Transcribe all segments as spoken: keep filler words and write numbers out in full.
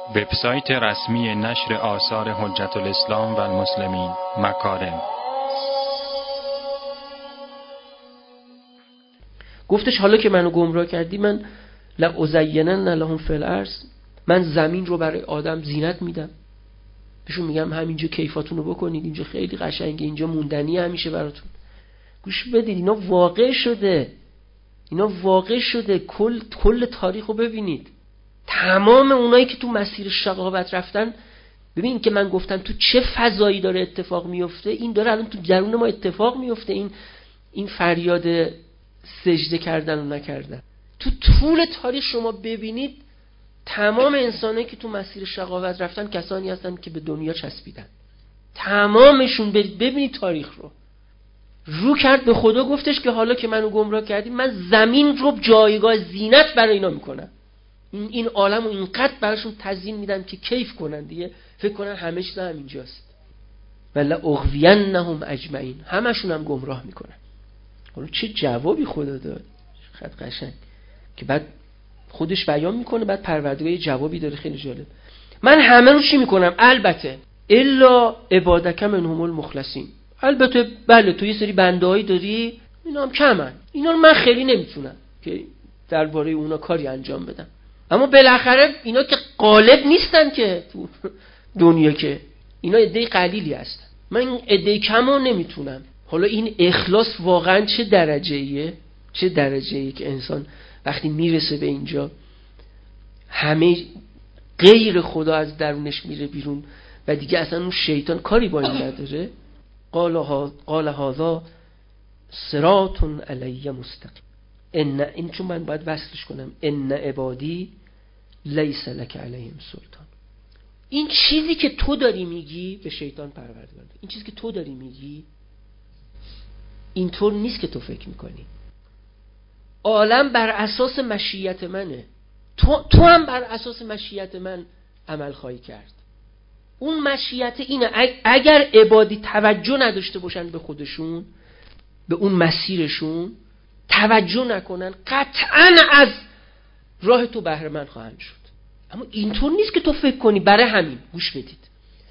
وبسایت رسمی نشر آثار حجت الاسلام و المسلمین مکارم. گفتش حالا که منو گمراه کردی، من لأزینن لهم فی الارض، من زمین رو برای آدم زینت میدم، بهشون میگم همینجا کیفاتونو بکنید، اینجا خیلی قشنگه، اینجا موندنی همیشه براتون. گوش بدید، اینا واقع شده، اینا واقع شده. کل کل تاریخ رو ببینید، تمام اونایی که تو مسیر شقاوت رفتن، ببین که من گفتم تو چه فضایی داره اتفاق میفته، این داره الان تو درون ما اتفاق میفته. این این فریاد سجده کردن و نکردن تو طول تاریخ شما ببینید، تمام انسانایی که تو مسیر شقاوت رفتن کسانی هستن که به دنیا چسبیدن. تمامشون ببینید تاریخ رو رو کرد به خدا، گفتش که حالا که منو گمراه کردی، من زمین رو جایگاه زینت برای اینا میکنم، این این عالم رو اینقدر براشون تزیین میدم که کیف کنن دیگه، فکر کنن همه چیز همینجاست. ولا اغوینهم اجمعین، همشون هم گمراه میکنن. حالا چه جوابی خدا داد، خیلی قشنگ که بعد خودش بیان میکنه، بعد پروردگار یه جوابی داره خیلی جالب. من همه رو چی میکنم؟ البته الا عبادک منهم المخلصین، البته بله تو یه سری بنده‌ای داری اینا هم کمن، اینا رو من خیلی نمیتونم که درباره اونا کاری انجام بدم، اما بالاخره اینا که غالب نیستن که تو دنیا، که اینا عده قلیلی هستن، من این عده کمو نمیتونم. حالا این اخلاص واقعا چه درجه‌ایه، چه درجه‌ایه که انسان وقتی میرسه به اینجا همه غیر خدا از درونش میره بیرون و دیگه اصلا اون شیطان کاری با این نداره. قال ها قال هذا صراط علی مستقیم، ان این چون من باید وصلش کنم، ان عبادی لیس لک علیهم سلطان. این چیزی که تو داری میگی به شیطان پروردگار، این چیزی که تو داری میگی اینطور نیست که تو فکر میکنی. عالم بر اساس مشیت منه، تو تو هم بر اساس مشیت من عمل خواهی کرد. اون مشیت اینه اگر عبادی توجه نداشته باشن به خودشون، به اون مسیرشون توجه نکنن، قطعاً از راه تو بهره مند خواهند شد. اما اینطور نیست که تو فکر کنی. برای همین گوش بدید،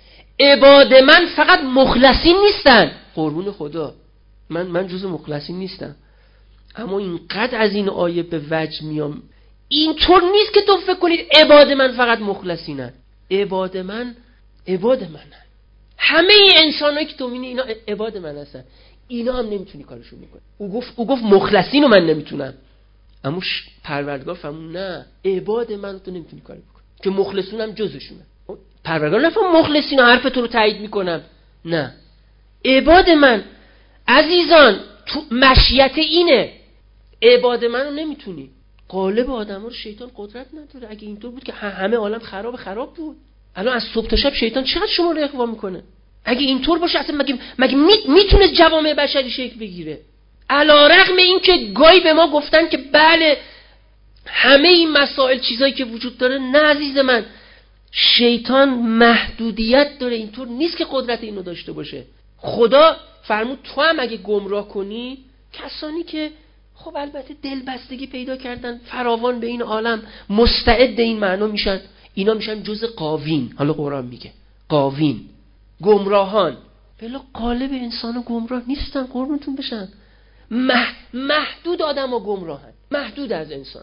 عباد من فقط مخلصین نیستن، قربون خدا، من من جز مخلصین نیستم، اما اینقدر از این آیه به وجه میام، اینطور نیست که تو فکر کنید عباد من فقط مخلصینن. عباد من عباد منن، همه این انسانایی که تو میبینی اینا عباد من هستن، اینا هم نمیتونی کارشون بکنی. او گفت او گفت مخلصین رو من نمیتونم، اما پروردگار فرمود نه، عباد من تو نمیتونی کاری بکنی که مخلصون هم جزشونه. پروردگار نفهم مخلصین حرف تو رو تایید میکنم، نه، عباد من. عزیزان تو مشیت اینه، عباد من رو نمیتونی. قالب آدم رو شیطان قدرت نداره. اگه اینطور بود که همه عالم خراب خراب بود، الان از صبح تا شب شیطان چقدر شما رو اغوا میکنه. اگه اینطور باشه اصلا مگه مگه میتونه جوامع بشری شکل بگیره؟ علیرغم این که گاهی به ما گفتن که بله همه این مسائل چیزایی که وجود داره، نه عزیز من، شیطان محدودیت داره، اینطور نیست که قدرت اینو داشته باشه. خدا فرمود تو هم اگه گمراه کنی، کسانی که خب البته دلبستگی پیدا کردن فراوان به این عالم، مستعد این معنا میشن، اینا میشن جز قاوین. حالا قرآن میگه قاوین، گمراهان. بلا قالب انسانو گمراه نیستن، قربونتون بشن. مح... محدود آدم ها گمراهن، محدود از انسان.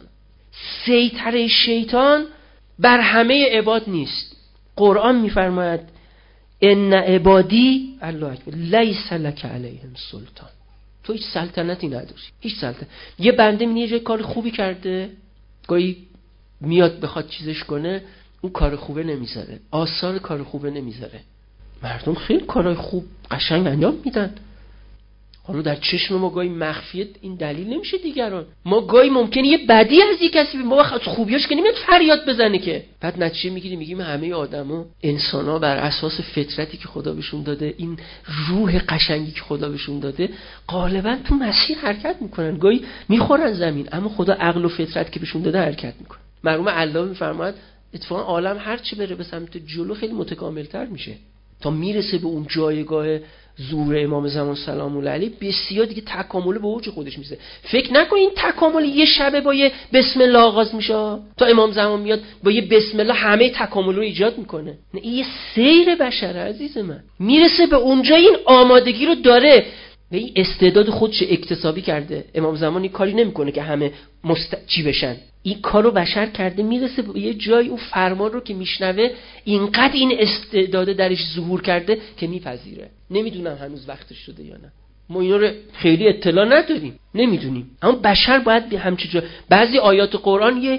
سیطره شیطان بر همه عباد نیست. قرآن میفرماید ان عبادی الله اکبر لیس لک علیهم سلطان، تو هیچ سلطنتی نداری، هیچ سلطنت. یه بنده میگه یه کار خوبی کرده، گاهی میاد بخواد چیزش کنه، اون کار خوبه نمیذاره، آثار کار خوبه نمیذاره. مردم خیلی کارهای خوب قشنگ انجام میدن، حالا در چشم ما گاهی مخفیت این دلیل نمیشه دیگران. ما گاهی ممکنه یه بدی از یک کسی ما از خوبیاش که نمیاد فریاد بزنه، که بعد نتیجه میگیریم میگیم همه آدما انسانا بر اساس فطرتی که خدا بهشون داده، این روح قشنگی که خدا بهشون داده، غالبا تو مسیر حرکت میکنن. گاهی میخورن زمین، اما خدا عقل و فطرت که بهشون داده حرکت میکنه. مرحوم الله میفرماید اتفاقا عالم هر چی بره به سمت جلو خیلی متکاملتر میشه تا میرسه به اون جایگاه ظهور امام زمان سلام الله علیه بسیار دیگه تکامل به اوج خودش میشه. فکر نکن این تکامل یه شبه با یه بسم الله آغاز میشه تا امام زمان میاد با یه بسم الله همه تکامل رو ایجاد میکنه. نه، این یه سیر بشره عزیز من، میرسه به اونجا این آمادگی رو داره و این استعداد خودش اکتسابی کرده. امام زمانی کاری نمیکنه که همه مست... چی بشن، این کارو بشر کرده، میرسه به یه جای اون فرمان رو که میشنوه اینقدر این استعداد درش ظهور کرده که میپذیره. نمیدونم هنوز وقتش شده یا نه، ما اینا رو خیلی اطلاع نداریم، نمیدونیم، اما بشر باید به همچین جا بعضی آیات قرآن یه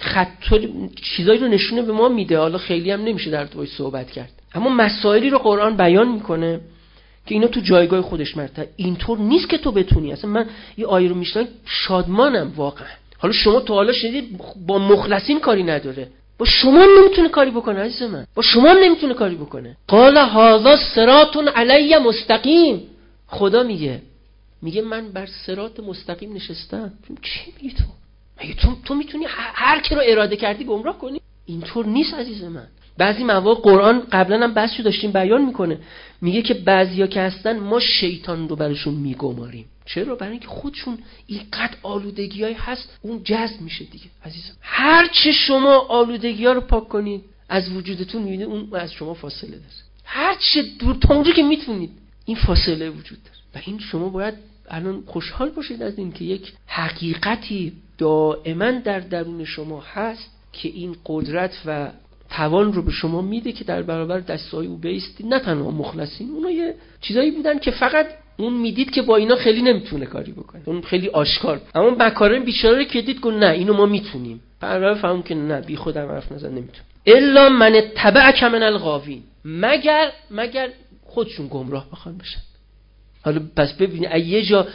خط چیزایی رو نشونه به ما میده. حالا خیلی هم نمیشه در توی صحبت کرد، اما مسائلی رو قرآن بیان میکنه که اینا تو جایگاه خودش مرتبه. اینطور نیست که تو بتونی. اصلا من یه آیه رو میشنم شادمانم واقعا. حالا شما تو حالا شنیدید با مخلصین کاری نداره، با شما نمیتونه کاری بکنه عزیز من، با شما نمیتونه کاری بکنه. قال هذا صراط علی مستقیم. خدا میگه میگه من بر صراط مستقیم نشستم. چی میگی تو؟ مگه تو تو میتونی هر کی رو اراده کردی گمراه کنی؟ اینطور نیست عزیز من. بعضی مواقع قرآن قبلا هم بحثو داشتیم بیان میکنه، میگه که بعضیا که هستن ما شیطان رو براشون میگماریم. چرا؟ برای اینکه خودشون اینقدر آلودگیای هست اون جذب میشه دیگه عزیزم. هر چه شما آلودگی‌ها رو پاک کنید از وجودتون میبینید اون از شما فاصله داره. هر چه دور تا اونجا که میتونید این فاصله وجود داره و این شما باید الان خوشحال باشید از این که یک حقیقتی دائما در درون شما هست که این قدرت و توان رو به شما میده که در برابر دستای او بایستید. نه تنها مخلصین، اونا یه چیزایی بودن که فقط اون میدید که با اینا خیلی نمیتونه کاری بکنه، اون خیلی آشکار بود. اما مکارم بیچاره که دید گفت نه اینو ما میتونیم، برای فهم که نه بی خودم حرف نزن نمیتونه. الا من تبعک من الغاوین، مگر مگر خودشون گمراه بخوان بشن. حالا پس ببینید یه جا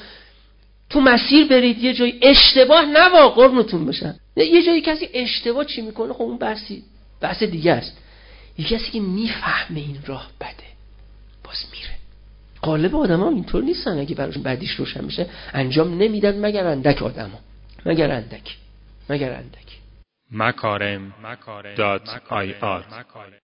تو مسیر برید یه جای اشتباه نوا قرنتون بشن، یه جایی کسی اشتباه چی میکنه خب اون بحثی بحث دیگه است. یه کسی که میفهمه این راه بده باز میره. غالب آدم ها اینطور نیستن، اگه براشون بعدیش روشن بشه انجام نمیدن مگر اندک آدم ها. مگر اندک مگر اندک مکارم دات آی آر